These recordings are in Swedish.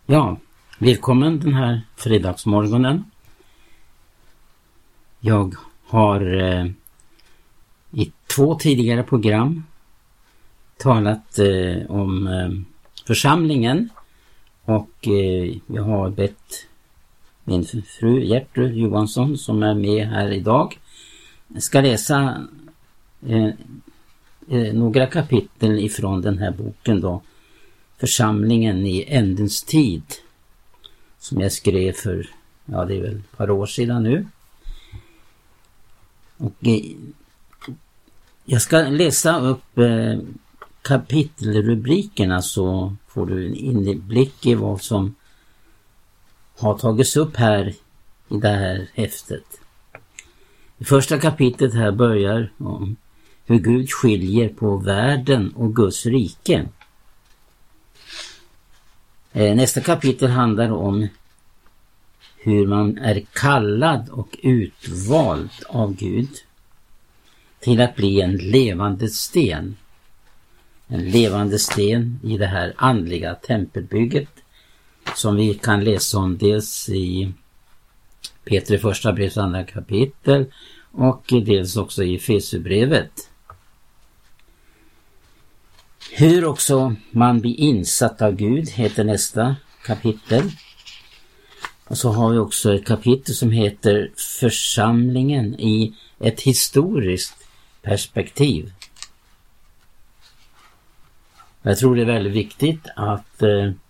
Ja, välkommen den här fredagsmorgonen. Jag har i 2 tidigare program talat om församlingen och jag har bett min fru Gertrud Johansson som är med här idag ska läsa några kapitel ifrån den här boken då, Församlingen i ändens tid, som jag skrev för, det är väl ett par år sedan nu. Och jag ska läsa upp kapitelrubrikerna så får du en inblick i vad som har tagits upp här i det här häftet. Det första kapitlet här börjar om hur Gud skiljer på världen och Guds rike. Nästa kapitel handlar om hur man är kallad och utvald av Gud till att bli en levande sten. En levande sten i det här andliga tempelbygget som vi kan läsa om dels i Petri första brevs andra kapitel och dels också i Efesierbrevet. Hur också man blir insatt av Gud heter nästa kapitel. Och så har vi också ett kapitel som heter Församlingen i ett historiskt perspektiv. Jag tror det är väldigt viktigt att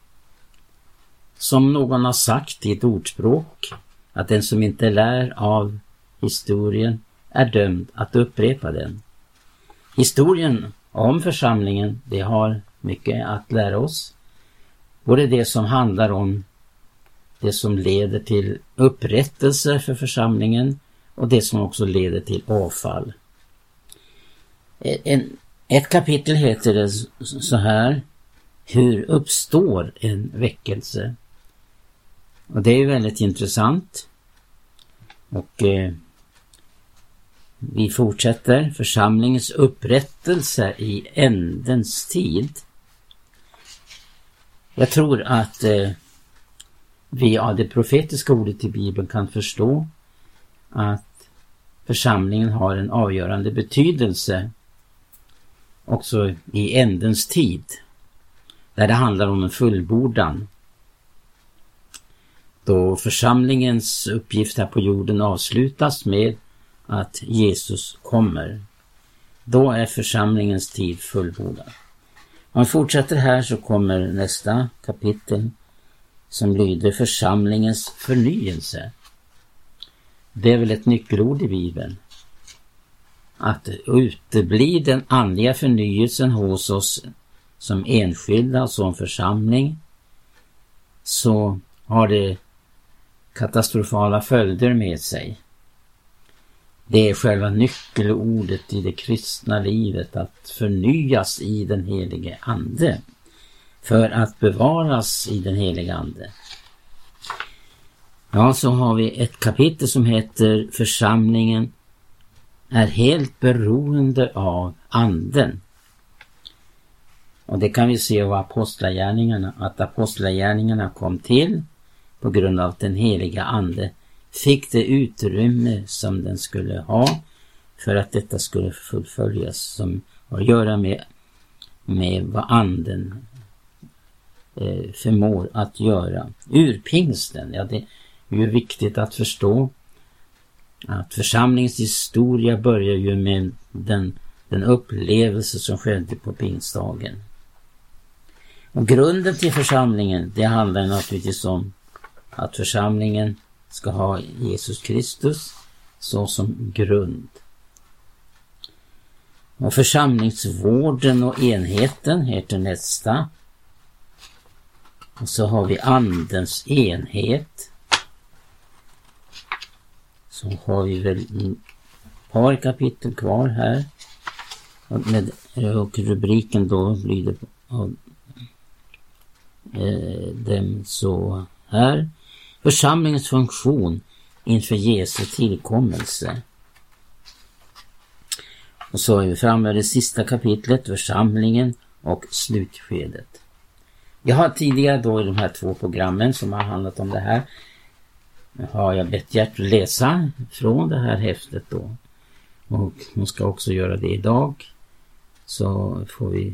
som någon har sagt i ett ordspråk, att den som inte lär av historien är dömd att upprepa den. Historien om församlingen, det har mycket att lära oss. Både det som handlar om det som leder till upprättelse för församlingen och det som också leder till avfall. Ett kapitel heter det så här: hur uppstår en väckelse? Och det är väldigt intressant. Och vi fortsätter församlingens upprättelse i ändens tid. Jag tror att vi av det profetiska ordet i Bibeln kan förstå att församlingen har en avgörande betydelse också i ändens tid, där det handlar om en fullbordan. Då församlingens uppgift här på jorden avslutas med att Jesus kommer. Då är församlingens tid fullbordad. Om vi fortsätter här så kommer nästa kapitel som lyder församlingens förnyelse. Det är väl ett nyckelord i Bibeln. Att uteblir den andliga förnyelsen hos oss som enskilda och som församling, så har det katastrofala följder med sig. Det är själva nyckelordet i det kristna livet, att förnyas i den helige ande för att bevaras i den helige ande. Ja, så har vi ett kapitel som heter Församlingen är helt beroende av anden. Och det kan vi se av apostlagärningarna, att apostlagärningarna kom till på grund av att den heliga ande fick det utrymme som den skulle ha för att detta skulle fullföljas, som har att göra med vad anden förmår att göra. Urpingsten, det är ju viktigt att förstå att församlingens historia börjar ju med den upplevelse som skedde på pingstdagen. Och grunden till församlingen, det handlar naturligtvis om att församlingen ska ha Jesus Kristus så som grund. Och församlingsvården och enheten heter nästa. Och så har vi andens enhet. Så har vi väl ett par kapitel kvar här. Och rubriken då lyder dem så här: församlingens funktion inför Jesu tillkommelse. Och så är vi framme vid det sista kapitlet, församlingen och slutskedet. Jag har tidigare då i de här 2 programmen som har handlat om det här, har jag bett Gert läsa från det här häftet då. Och hon ska också göra det idag. Så får vi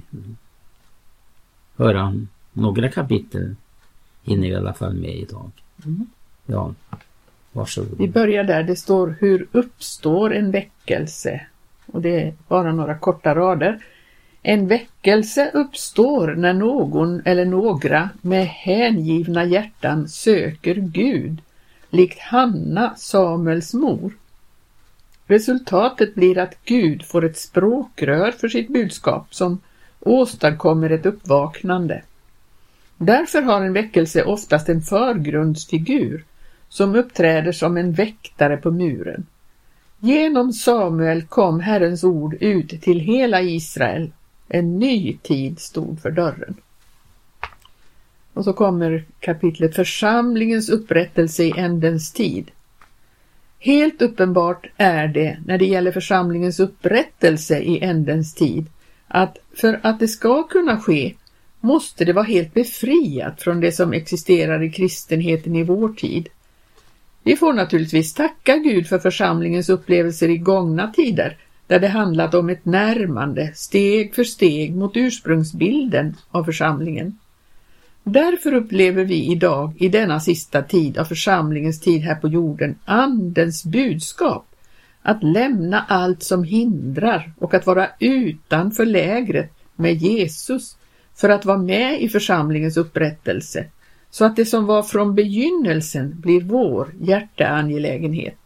höra några kapitel hinner i alla fall med idag. Ja, varsågod. Vi börjar där, det står hur uppstår en väckelse. Och det är bara några korta rader. En väckelse uppstår när någon eller några med hängivna hjärtan söker Gud, likt Hanna, Samuels mor. Resultatet blir att Gud får ett språkrör för sitt budskap som åstadkommer ett uppvaknande. Därför har en väckelse oftast en förgrundsfigur som uppträder som en väktare på muren. Genom Samuel kom Herrens ord ut till hela Israel. En ny tid stod för dörren. Och så kommer kapitlet församlingens upprättelse i ändens tid. Helt uppenbart är det när det gäller församlingens upprättelse i ändens tid att för att det ska kunna ske måste det vara helt befriat från det som existerar i kristenheten i vår tid. Vi får naturligtvis tacka Gud för församlingens upplevelser i gångna tider där det handlat om ett närmande steg för steg mot ursprungsbilden av församlingen. Därför upplever vi idag i denna sista tid av församlingens tid här på jorden andens budskap att lämna allt som hindrar och att vara utanför lägret med Jesus för att vara med i församlingens upprättelse så att det som var från begynnelsen blir vår hjärteangelägenhet.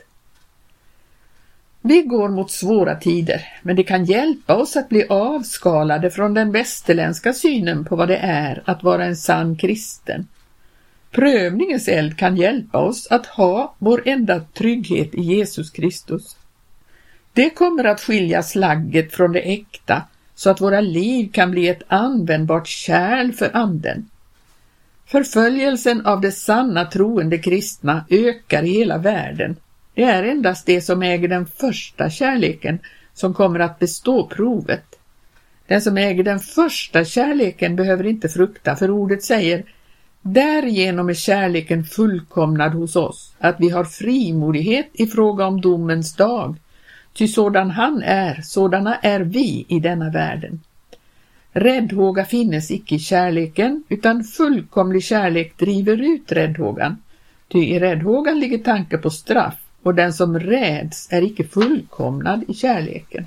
Vi går mot svåra tider, men det kan hjälpa oss att bli avskalade från den västerländska synen på vad det är att vara en sann kristen. Prövningens eld kan hjälpa oss att ha vår enda trygghet i Jesus Kristus. Det kommer att skilja slagget från det äkta så att våra liv kan bli ett användbart kärl för anden. Förföljelsen av de sanna troende kristna ökar i hela världen. Det är endast det som äger den första kärleken som kommer att bestå provet. Den som äger den första kärleken behöver inte frukta, för ordet säger: därigenom är kärleken fullkomnad hos oss, att vi har frimodighet i fråga om domens dag. Ty sådan han är, sådana är vi i denna världen. Räddhåga finnes icke i kärleken, utan fullkomlig kärlek driver ut räddhågan. Ty i räddhågan ligger tanke på straff, och den som räds är icke fullkomnad i kärleken.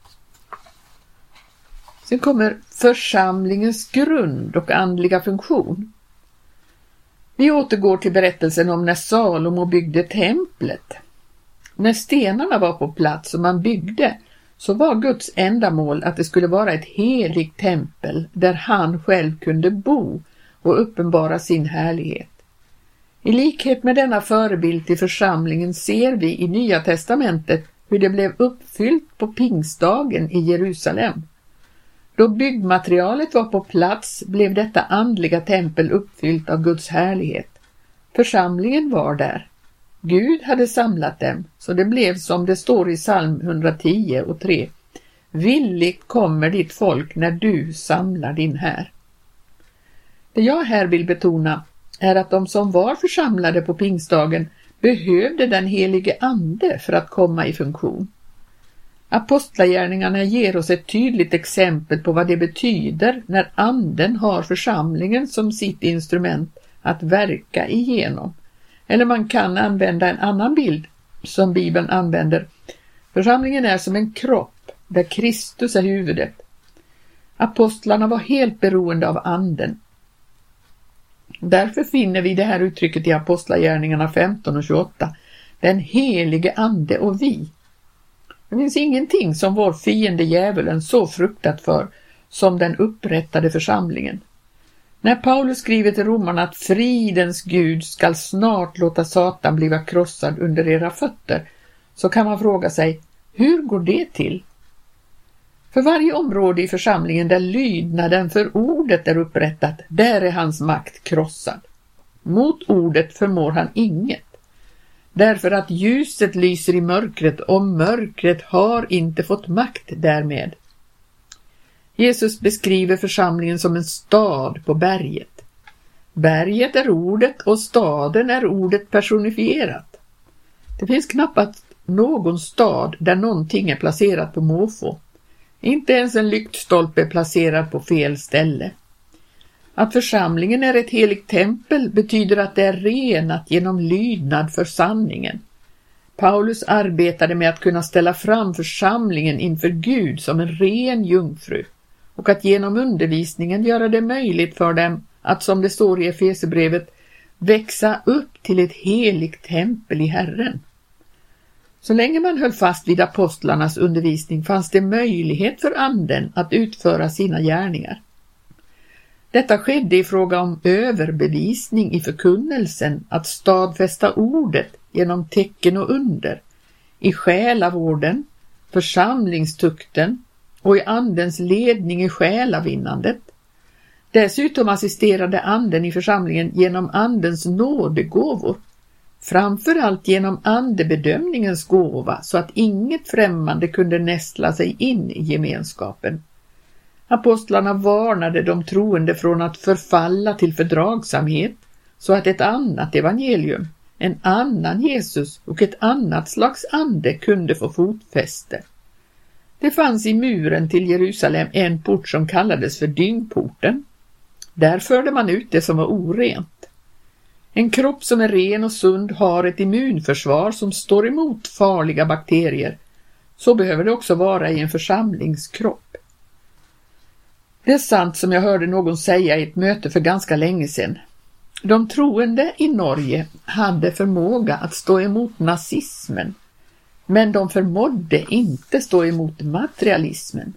Sen kommer församlingens grund och andliga funktion. Vi återgår till berättelsen om när Salomo byggde templet. När stenarna var på plats och man byggde, så var Guds ändamål att det skulle vara ett heligt tempel där han själv kunde bo och uppenbara sin härlighet. I likhet med denna förebild till församlingen ser vi i Nya testamentet hur det blev uppfyllt på pingstdagen i Jerusalem. Då byggmaterialet var på plats blev detta andliga tempel uppfyllt av Guds härlighet. Församlingen var där. Gud hade samlat dem, så det blev som det står i psalm 110 och 3. Villigt kommer ditt folk när du samlar din här. Det jag här vill betona är att de som var församlade på pingstdagen behövde den helige ande för att komma i funktion. Apostlagärningarna ger oss ett tydligt exempel på vad det betyder när anden har församlingen som sitt instrument att verka igenom. Eller man kan använda en annan bild som Bibeln använder. Församlingen är som en kropp där Kristus är huvudet. Apostlarna var helt beroende av anden. Därför finner vi det här uttrycket i Apostlagärningarna 15 och 28. Den helige ande och vi. Det finns ingenting som vår fiende djävulen så fruktat för som den upprättade församlingen. När Paulus skriver till romarna att fridens Gud skall snart låta Satan bliva krossad under era fötter, så kan man fråga sig, hur går det till? För varje område i församlingen där lydnaden för ordet är upprättat, där är hans makt krossad. Mot ordet förmår han inget. Därför att ljuset lyser i mörkret och mörkret har inte fått makt därmed. Jesus beskriver församlingen som en stad på berget. Berget är ordet och staden är ordet personifierat. Det finns knappast någon stad där någonting är placerat på måfå. Inte ens en lyktstolpe är placerad på fel ställe. Att församlingen är ett heligt tempel betyder att det är renat genom lydnad för sanningen. Paulus arbetade med att kunna ställa fram församlingen inför Gud som en ren jungfru och att genom undervisningen göra det möjligt för dem att, som det står i Efesierbrevet, växa upp till ett heligt tempel i Herren. Så länge man höll fast vid apostlarnas undervisning fanns det möjlighet för anden att utföra sina gärningar. Detta skedde i fråga om överbevisning i förkunnelsen, att stadfästa ordet genom tecken och under, i själavården, församlingstukten och i andens ledning i själavinnandet. Dessutom assisterade anden i församlingen genom andens nådegåvor, framförallt genom andebedömningens gåva, så att inget främmande kunde nästla sig in i gemenskapen. Apostlarna varnade de troende från att förfalla till fördragsamhet, så att ett annat evangelium, en annan Jesus och ett annat slags ande kunde få fotfäste. Det fanns i muren till Jerusalem en port som kallades för dyngporten. Där förde man ut det som var orent. En kropp som är ren och sund har ett immunförsvar som står emot farliga bakterier. Så behöver det också vara i en församlingskropp. Det är sant som jag hörde någon säga i ett möte för ganska länge sedan. De troende i Norge hade förmåga att stå emot nazismen, men de förmådde inte stå emot materialismen.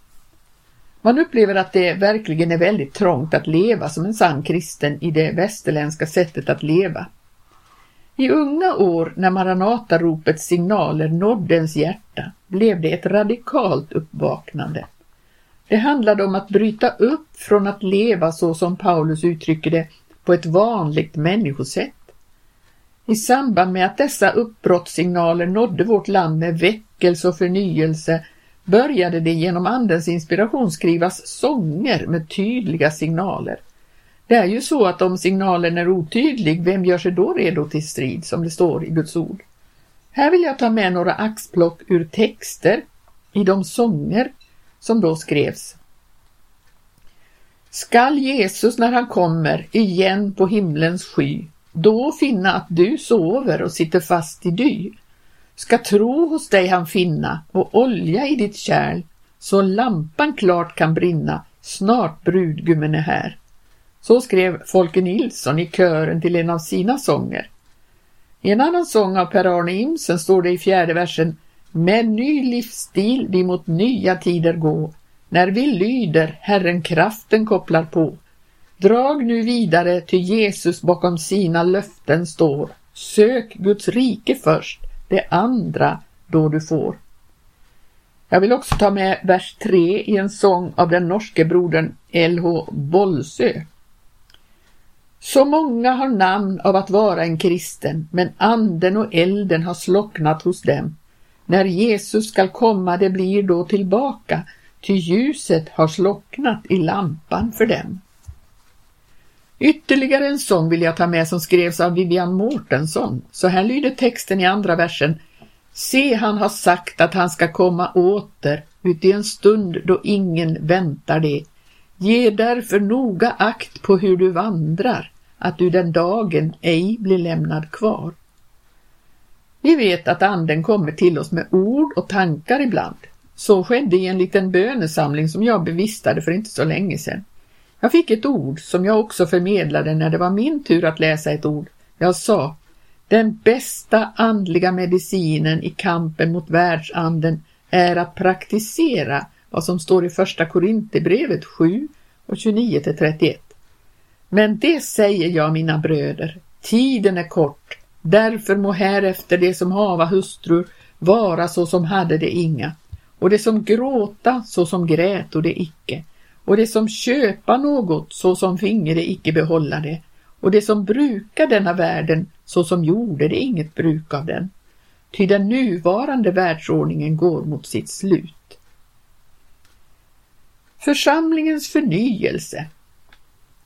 Man upplever att det verkligen är väldigt trångt att leva som en sann kristen i det västerländska sättet att leva. I unga år, när Maranataropets signaler nådde ens hjärta, blev det ett radikalt uppvaknande. Det handlade om att bryta upp från att leva så som Paulus uttrycker det, på ett vanligt människosätt. I samband med att dessa uppbrottssignaler nådde vårt land med väckelse och förnyelse började det genom andens inspiration skrivas sånger med tydliga signaler. Det är ju så att om signalen är otydlig, vem gör sig då redo till strid, som det står i Guds ord? Här vill jag ta med några axplock ur texter i de sånger som då skrevs. Skall Jesus när han kommer igen på himlens sky, då finna att du sover och sitter fast i dy. Ska tro hos dig han finna och olja i ditt kärl, så lampan klart kan brinna, snart brudgummen är här. Så skrev Folke Nilsson i kören till en av sina sånger. I en annan sång av Per-Arne Imsen står det i 4:e versen: med ny livsstil vi mot nya tider gå, när vi lyder Herren kraften kopplar på. Drag nu vidare till Jesus bakom sina löften står. Sök Guds rike först, det andra då du får. Jag vill också ta med vers 3 i en sång av den norske brodern L.H. Bolsö. Så många har namn av att vara en kristen, men anden och elden har slocknat hos dem. När Jesus skall komma, det blir då tillbaka, ty ljuset har slocknat i lampan för dem. Ytterligare en sång vill jag ta med som skrevs av Vivian Mårtensson. Så här lyder texten i andra versen. Se, han har sagt att han ska komma åter ut i en stund då ingen väntar det. Ge därför noga akt på hur du vandrar, att du den dagen ej blir lämnad kvar. Vi vet att anden kommer till oss med ord och tankar ibland. Så skedde i en liten bönesamling som jag bevistade för inte så länge sedan. Jag fick ett ord som jag också förmedlade när det var min tur att läsa ett ord. Jag sa, den bästa andliga medicinen i kampen mot världsanden är att praktisera vad som står i första Korinthierbrevet 7 och 29-31. Men det säger jag, mina bröder, tiden är kort, därför må härefter det som hava hustrur vara så som hade det inga, och det som gråta så som grät och det icke, och det som köpa något så som finge det icke behålla det, och det som brukar denna världen så som gjorde det inget bruk av den. Ty den nuvarande världsordningen går mot sitt slut. Församlingens förnyelse.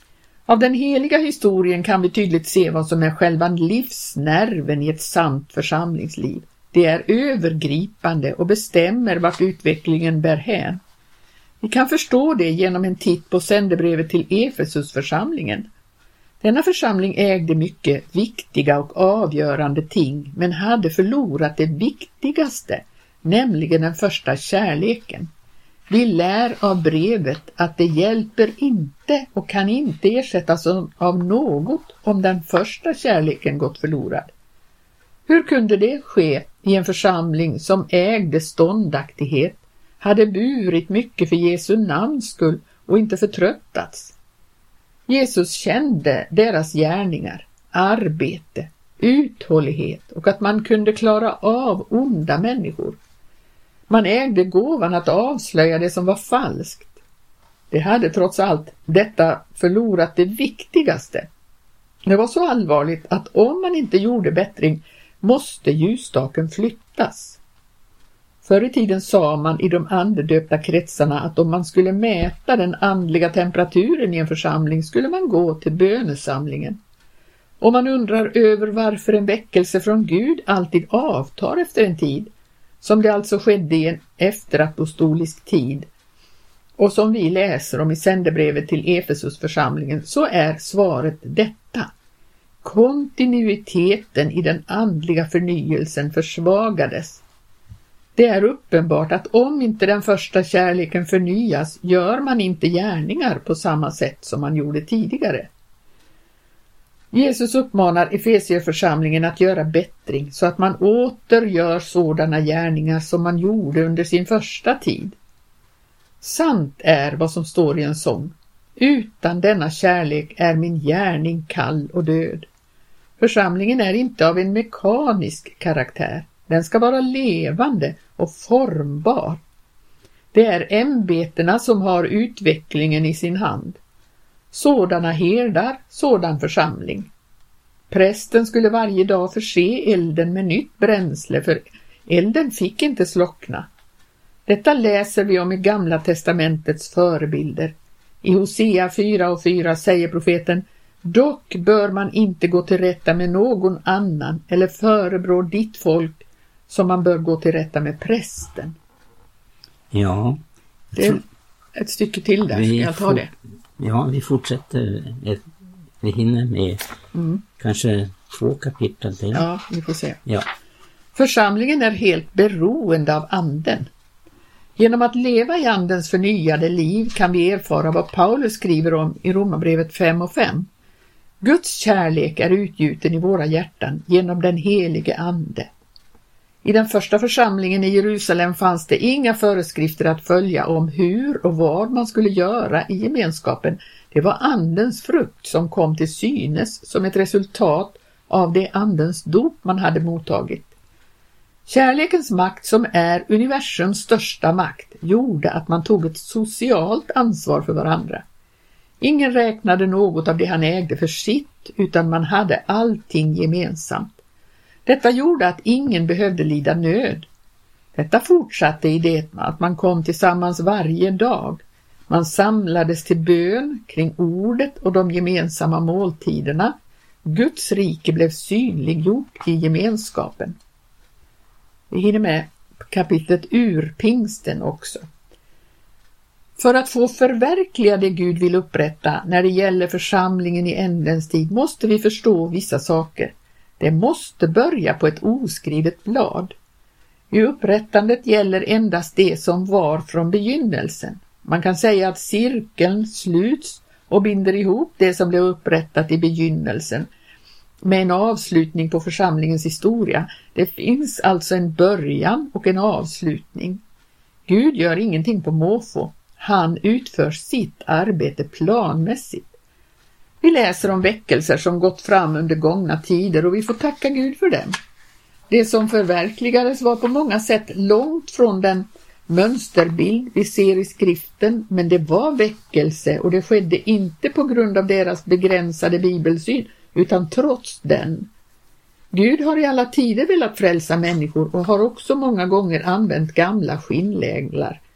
Av den heliga historien kan vi tydligt se vad som är själva livsnerven i ett sant församlingsliv. Det är övergripande och bestämmer vart utvecklingen bär hän. Vi kan förstå det genom en titt på sändebrevet till Efesusförsamlingen. Denna församling ägde mycket viktiga och avgörande ting, men hade förlorat det viktigaste, nämligen den första kärleken. Vi lär av brevet att det hjälper inte och kan inte ersättas av något om den första kärleken gått förlorad. Hur kunde det ske i en församling som ägde ståndaktighet, hade burit mycket för Jesu namns skull och inte förtröttats? Jesus kände deras gärningar, arbete, uthållighet och att man kunde klara av onda människor. Man ägde gåvan att avslöja det som var falskt. Det hade trots allt detta förlorat det viktigaste. Det var så allvarligt att om man inte gjorde bättring måste ljusstaken flyttas. Förr i tiden sa man i de andedöpta kretsarna att om man skulle mäta den andliga temperaturen i en församling skulle man gå till bönesamlingen. Och man undrar över varför en väckelse från Gud alltid avtar efter en tid, som det alltså skedde i en efterapostolisk tid och som vi läser om i sändebrevet till Efesusförsamlingen, så är svaret detta. Kontinuiteten i den andliga förnyelsen försvagades. Det är uppenbart att om inte den första kärleken förnyas gör man inte gärningar på samma sätt som man gjorde tidigare. Jesus uppmanar Efesierförsamlingen att göra bättring så att man åter gör sådana gärningar som man gjorde under sin första tid. Sant är vad som står i en sång. Utan denna kärlek är min gärning kall och död. Församlingen är inte av en mekanisk karaktär. Den ska vara levande och formbar. Det är ämbetena som har utvecklingen i sin hand. Sådana herdar, sådan församling. Prästen skulle varje dag förse elden med nytt bränsle, för elden fick inte slockna. Detta läser vi om i Gamla testamentets förebilder. I Hosea 4:4 säger profeten: dock bör man inte gå till rätta med någon annan eller förebrå ditt folk som man bör gå till rätta med prästen. Ja. Det är ett stycke till där, ska jag ta det? Ja, vi fortsätter. Vi hinner med kanske 2 kapitel till. Ja, vi får se. Ja. Församlingen är helt beroende av anden. Genom att leva i andens förnyade liv kan vi erfara vad Paulus skriver om i Romarbrevet 5:5. Guds kärlek är utgjuten i våra hjärtan genom den helige ande. I den första församlingen i Jerusalem fanns det inga föreskrifter att följa om hur och vad man skulle göra i gemenskapen. Det var andens frukt som kom till synes som ett resultat av det andens dop man hade mottagit. Kärlekens makt, som är universums största makt, gjorde att man tog ett socialt ansvar för varandra. Ingen räknade något av det han ägde för sitt, utan man hade allting gemensamt. Detta gjorde att ingen behövde lida nöd. Detta fortsatte i det att man kom tillsammans varje dag. Man samlades till bön kring ordet och de gemensamma måltiderna. Guds rike blev synliggjort i gemenskapen. Vi hinner med kapitlet Urpingsten också. För att få förverkliga det Gud vill upprätta när det gäller församlingen i ändens tid måste vi förstå vissa saker. Det måste börja på ett oskrivet blad. I upprättandet gäller endast det som var från begynnelsen. Man kan säga att cirkeln sluts och binder ihop det som blev upprättat i begynnelsen med en avslutning på församlingens historia. Det finns alltså en början och en avslutning. Gud gör ingenting på måfå. Han utför sitt arbete planmässigt. Vi läser om väckelser som gått fram under gångna tider och vi får tacka Gud för dem. Det som förverkligades var på många sätt långt från den mönsterbild vi ser i skriften, men det var väckelse och det skedde inte på grund av deras begränsade bibelsyn utan trots den. Gud har i alla tider velat frälsa människor och har också många gånger använt gamla skinnläglar.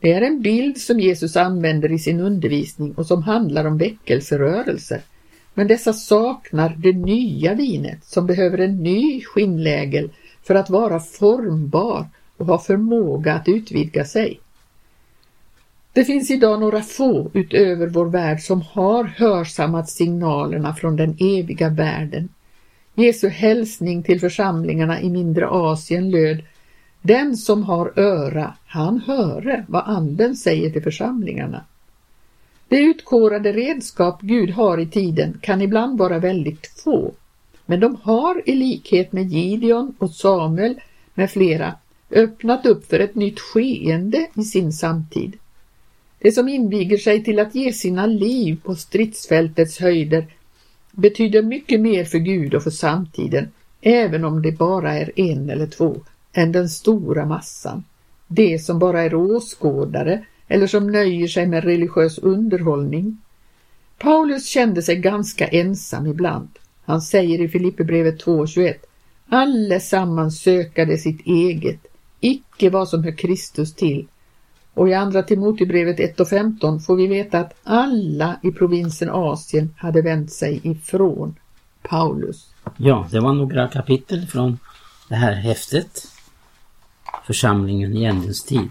Det är en bild som Jesus använder i sin undervisning och som handlar om väckelserörelser. Men dessa saknar det nya vinet som behöver en ny skinnlägel för att vara formbar och ha förmåga att utvidga sig. Det finns idag några få utöver vår värld som har hörsammat signalerna från den eviga världen. Jesu hälsning till församlingarna i mindre Asien löd: den som har öra, han höre vad anden säger till församlingarna. Det utkårade redskap Gud har i tiden kan ibland vara väldigt få, men de har i likhet med Gideon och Samuel med flera öppnat upp för ett nytt skeende i sin samtid. Det som inviger sig till att ge sina liv på stridsfältets höjder betyder mycket mer för Gud och för samtiden, även om det bara är en eller två, än den stora massan. Det som bara är åskådare eller som nöjer sig med religiös underhållning. Paulus kände sig ganska ensam ibland. Han säger i Filipperbrevet 2:21: allesammans sökade sitt eget, icke vad som hör Kristus till. Och i andra Timoteusbrevet 1:15 får vi veta att alla i provinsen Asien hade vänt sig ifrån Paulus. Ja, det var några kapitel från det här häftet, Församlingen i ändens tid.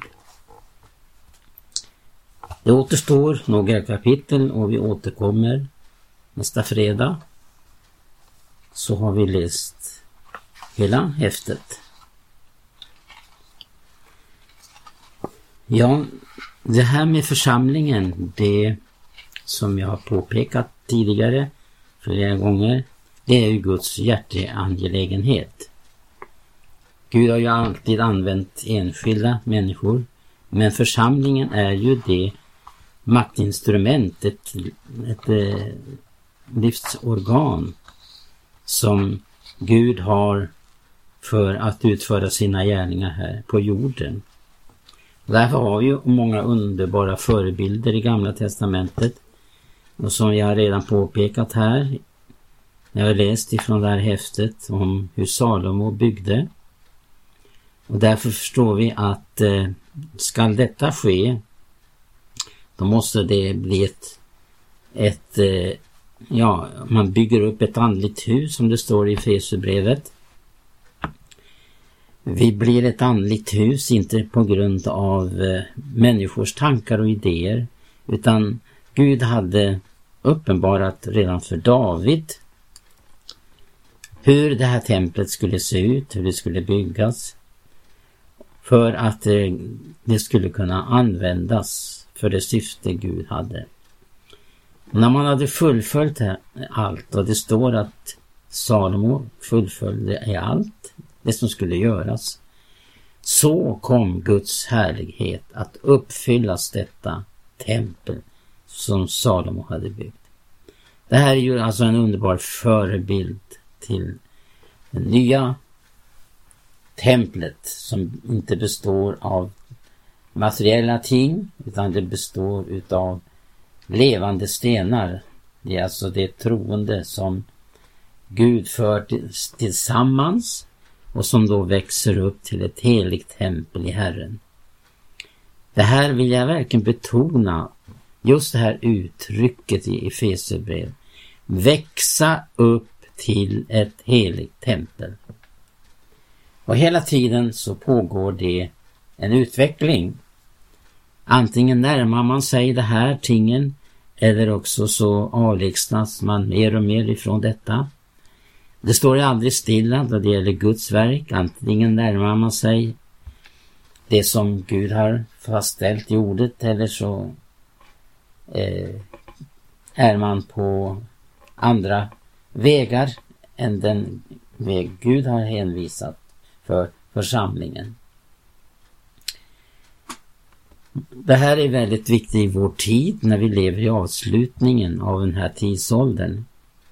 Det återstår några kapitel och vi återkommer nästa fredag. Så har vi läst hela häftet. Ja, det här med församlingen, det som jag har påpekat tidigare flera gånger, det är ju Guds hjärteangelägenhet. Gud har ju alltid använt enskilda människor, men församlingen är ju det maktinstrument, ett livsorgan som Gud har för att utföra sina gärningar här på jorden. Därför har vi ju många underbara förebilder i Gamla testamentet, och som jag redan påpekat här, jag har läst ifrån det här häftet om hur Salomo byggde. Och därför förstår vi att ska detta ske, då måste det bli man bygger upp ett andligt hus, som det står i Efesierbrevet. Vi blir ett andligt hus inte på grund av människors tankar och idéer, utan Gud hade uppenbarat redan för David hur det här templet skulle se ut, hur det skulle byggas, för att det skulle kunna användas för det syfte Gud hade. Och när man hade fullföljt allt, och det står att Salomo fullföljde allt det som skulle göras, så kom Guds härlighet att uppfyllas detta tempel som Salomo hade byggt. Det här är ju alltså en underbar förebild till det nya templet, som inte består av materiella ting, utan det består utav levande stenar. Det är alltså det troende som Gud för tillsammans och som då växer upp till ett heligt tempel i Herren. Det här vill jag verkligen betona, just det här uttrycket i Efesierbrevet: växa upp till ett heligt tempel. Och hela tiden så pågår det en utveckling. Antingen närmar man sig det här tingen, eller också så avlägsnas man mer och mer ifrån detta. Det står aldrig stilla då det gäller Guds verk. Antingen närmar man sig det som Gud har fastställt i ordet, eller så är man på andra vägar än den väg Gud har hänvisat för församlingen. Det här är väldigt viktigt i vår tid, när vi lever i avslutningen av den här tidsåldern.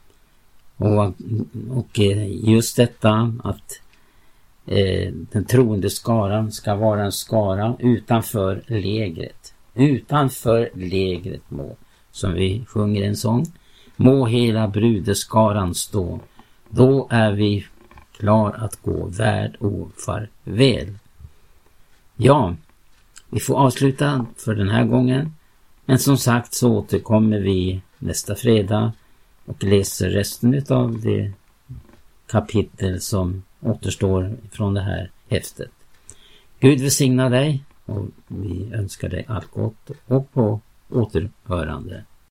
Och just detta att den troende skaran ska vara en skara utanför lägret. Utanför lägret må, som vi sjunger en sång, må hela brudeskaran stå. Då är vi klar att gå värld och farväl. Ja, Vi får avsluta för den här gången. Men som sagt så återkommer vi nästa fredag och läser resten av det kapitel som återstår från det här häftet. Gud välsigna dig och vi önskar dig allt gott och på återhörande.